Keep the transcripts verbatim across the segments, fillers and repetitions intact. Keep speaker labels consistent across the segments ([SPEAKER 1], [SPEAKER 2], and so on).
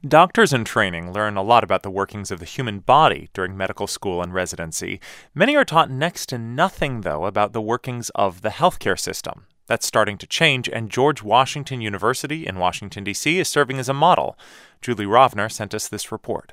[SPEAKER 1] Doctors in training learn a lot about the workings of the human body during medical school and residency. Many are taught next to nothing, though, about the workings of the healthcare system. That's starting to change, and George Washington University in Washington, D C is serving as a model. Julie Rovner sent us this report.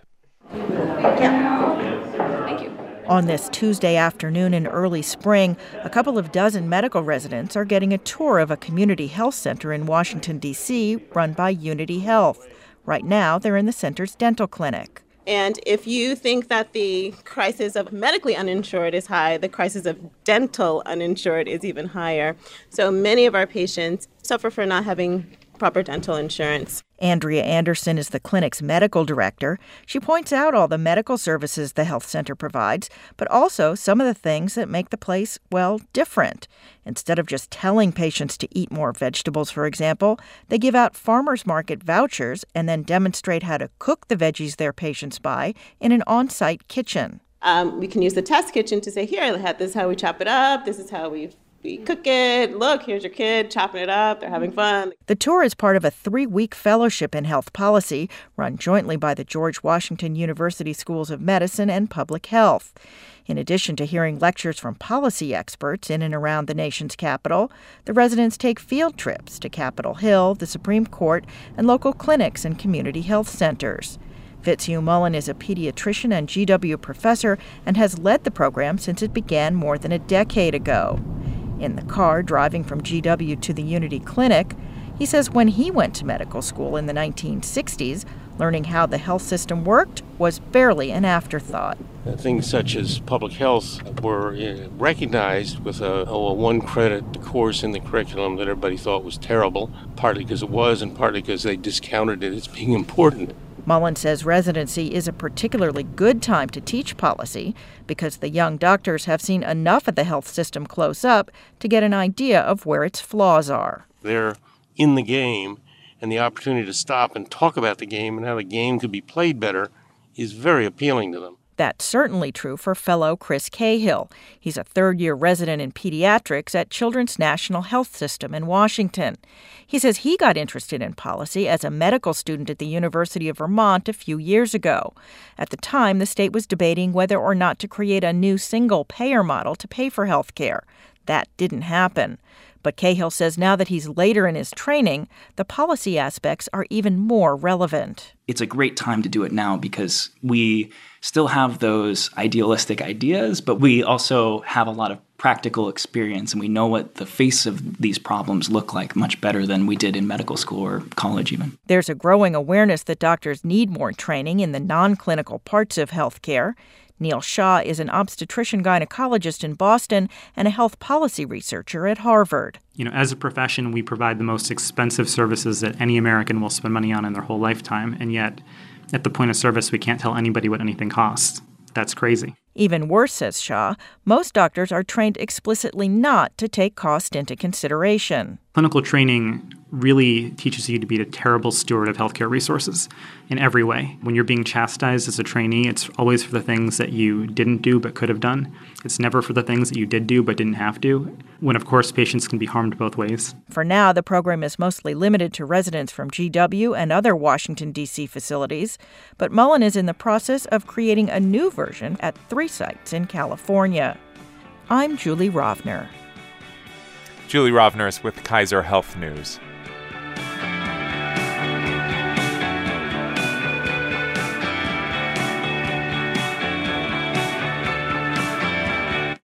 [SPEAKER 2] Thank you.
[SPEAKER 3] On this Tuesday afternoon in early spring, a couple of dozen medical residents are getting a tour of a community health center in Washington, D C, run by Unity Health. Right now, they're in the center's dental clinic.
[SPEAKER 2] And if you think that the crisis of medically uninsured is high, the crisis of dental uninsured is even higher. So many of our patients suffer from not having proper dental insurance.
[SPEAKER 3] Andrea Anderson is the clinic's medical director. She points out all the medical services the health center provides, but also some of the things that make the place, well, different. Instead of just telling patients to eat more vegetables, for example, they give out farmers market vouchers and then demonstrate how to cook the veggies their patients buy in an on-site kitchen.
[SPEAKER 2] Um, we can use the test kitchen to say, here, this is how we chop it up, this is how we We cook it. Look, here's your kid chopping it up. They're having fun.
[SPEAKER 3] The tour is part of a three-week fellowship in health policy run jointly by the George Washington University Schools of Medicine and Public Health. In addition to hearing lectures from policy experts in and around the nation's capital, the residents take field trips to Capitol Hill, the Supreme Court, and local clinics and community health centers. Fitzhugh Mullen is a pediatrician and G W professor and has led the program since it began more than a decade ago. In the car driving from G W to the Unity Clinic, he says when he went to medical school in the nineteen sixties, learning how the health system worked was barely an afterthought.
[SPEAKER 4] Things such as public health were recognized with a, a one-credit course in the curriculum that everybody thought was terrible, partly because it was and partly because they discounted it as being important.
[SPEAKER 3] Mullen says residency is a particularly good time to teach policy because the young doctors have seen enough of the health system close up to get an idea of where its flaws are.
[SPEAKER 4] They're in the game, and the opportunity to stop and talk about the game and how the game could be played better is very appealing to them.
[SPEAKER 3] That's certainly true for fellow Chris Cahill. He's a third-year resident in pediatrics at Children's National Health System in Washington. He says he got interested in policy as a medical student at the University of Vermont a few years ago. At the time, the state was debating whether or not to create a new single-payer model to pay for health care. That didn't happen. But Cahill says now that he's later in his training, the policy aspects are even more relevant.
[SPEAKER 5] It's a great time to do it now because we still have those idealistic ideas, but we also have a lot of practical experience, and we know what the face of these problems look like much better than we did in medical school or college even.
[SPEAKER 3] There's a growing awareness that doctors need more training in the non-clinical parts of healthcare. Neil Shah is an obstetrician-gynecologist in Boston and a health policy researcher at Harvard.
[SPEAKER 6] You know, as a profession, we provide the most expensive services that any American will spend money on in their whole lifetime, and yet at the point of service, we can't tell anybody what anything costs. That's crazy.
[SPEAKER 3] Even worse, says Shah, most doctors are trained explicitly not to take cost into consideration.
[SPEAKER 6] Clinical training really teaches you to be a terrible steward of healthcare resources in every way. When you're being chastised as a trainee, it's always for the things that you didn't do but could have done. It's never for the things that you did do but didn't have to, when, of course, patients can be harmed both ways.
[SPEAKER 3] For now, the program is mostly limited to residents from G W and other Washington, D C facilities, but Mullen is in the process of creating a new version at three sites in California. I'm Julie Rovner.
[SPEAKER 1] Julie Rovner is with Kaiser Health News.